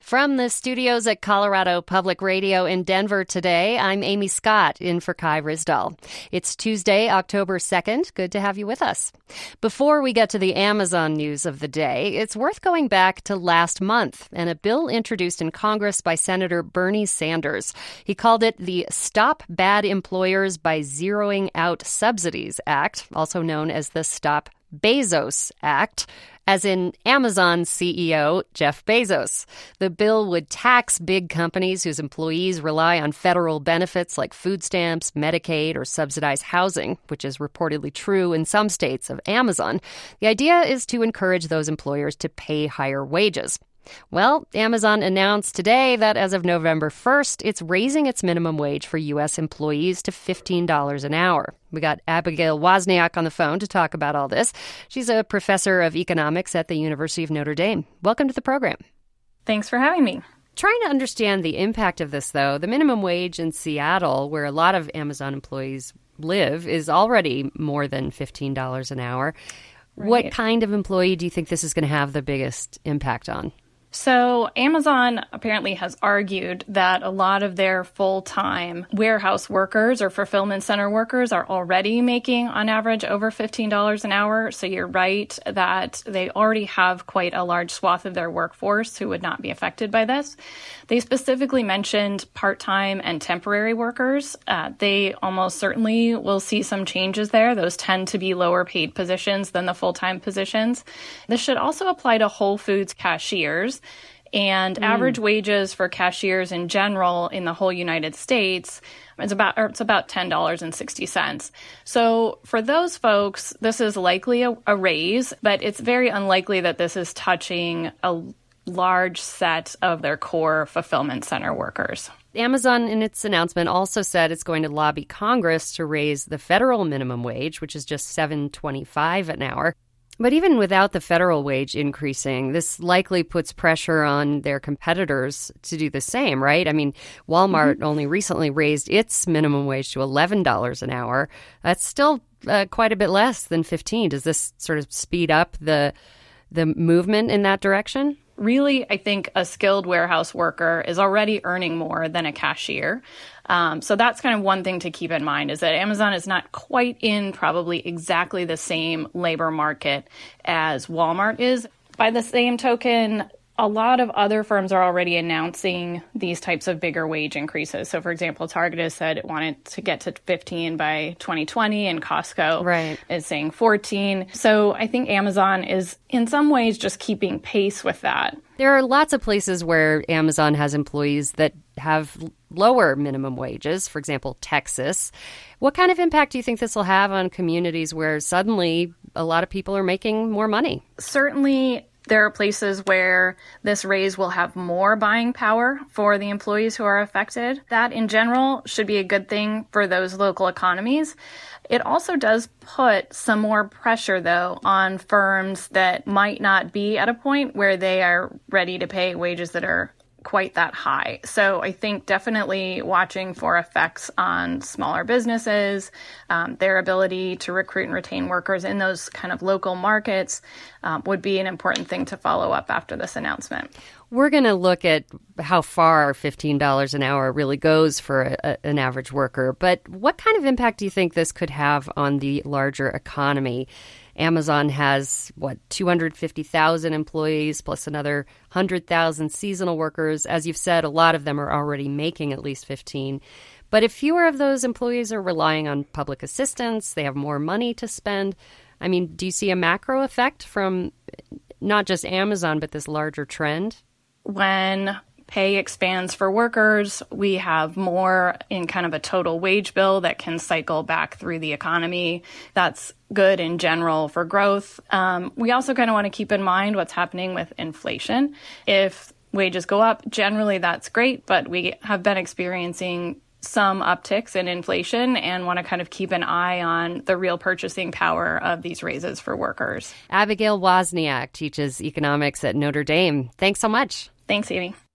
From the studios at Colorado Public Radio in Denver today, I'm Amy Scott in for Kai Ryssdal. It's Tuesday, October 2nd. Good to have you with us. Before we get to the Amazon news of the day, it's worth going back to last month and a bill introduced in Congress by Senator Bernie Sanders. He called it the Stop Bad Employers by Zeroing Out Subsidies Act, also known as the Stop Bezos Act, as in Amazon CEO Jeff Bezos. The bill would tax big companies whose employees rely on federal benefits like food stamps, Medicaid, or subsidized housing, which is reportedly true in some states of Amazon. The idea is to encourage those employers to pay higher wages. Well, Amazon announced today that as of November 1st, it's raising its minimum wage for U.S. employees to $15 an hour. We got Abigail Wozniak on the phone to talk about all this. She's a professor of economics at the University of Notre Dame. Welcome to the program. Thanks for having me. Trying to understand the impact of this, though, the minimum wage in Seattle, where a lot of Amazon employees live, is already more than $15 an hour. Right. What kind of employee do you think this is going to have the biggest impact on? So Amazon apparently has argued that a lot of their full-time warehouse workers or fulfillment center workers are already making, on average, over $15 an hour. So you're right that they already have quite a large swath of their workforce who would not be affected by this. They specifically mentioned part-time and temporary workers. They almost certainly will see some changes there. Those tend to be lower paid positions than the full-time positions. This should also apply to Whole Foods cashiers. And average wages for cashiers in general in the whole United States is about $10.60. So for those folks, this is likely a raise, but it's very unlikely that this is touching a large set of their core fulfillment center workers. Amazon, in its announcement, also said it's going to lobby Congress to raise the federal minimum wage, which is just $7.25 an hour. But even without the federal wage increasing, this likely puts pressure on their competitors to do the same, right? I mean, Walmart only recently raised its minimum wage to $11 an hour. That's still quite a bit less than $15. Does this sort of speed up the movement in that direction? Really, I think a skilled warehouse worker is already earning more than a cashier. So that's kind of one thing to keep in mind, is that Amazon is not quite in probably exactly the same labor market as Walmart is. By the same token, a lot of other firms are already announcing these types of bigger wage increases. So, for example, Target has said it wanted to get to 15 by 2020, and Costco is saying 14. So I think Amazon is in some ways just keeping pace with that. There are lots of places where Amazon has employees that have lower minimum wages, for example, Texas. What kind of impact do you think this will have on communities where suddenly a lot of people are making more money? Certainly, there are places where this raise will have more buying power for the employees who are affected. That, in general, should be a good thing for those local economies. It also does put some more pressure, though, on firms that might not be at a point where they are ready to pay wages that are quite that high. So I think definitely watching for effects on smaller businesses, their ability to recruit and retain workers in those kind of local markets would be an important thing to follow up after this announcement. We're going to look at how far $15 an hour really goes for an average worker. But what kind of impact do you think this could have on the larger economy? Amazon has, 250,000 employees plus another 100,000 seasonal workers. As you've said, a lot of them are already making at least 15. But if fewer of those employees are relying on public assistance, they have more money to spend. I mean, do you see a macro effect from not just Amazon, but this larger trend? When pay expands for workers, we have more in kind of a total wage bill that can cycle back through the economy. That's good in general for growth. We also kind of want to keep in mind what's happening with inflation. If wages go up, generally that's great, but we have been experiencing some upticks in inflation and want to kind of keep an eye on the real purchasing power of these raises for workers. Abigail Wozniak teaches economics at Notre Dame. Thanks so much. Thanks, Amy.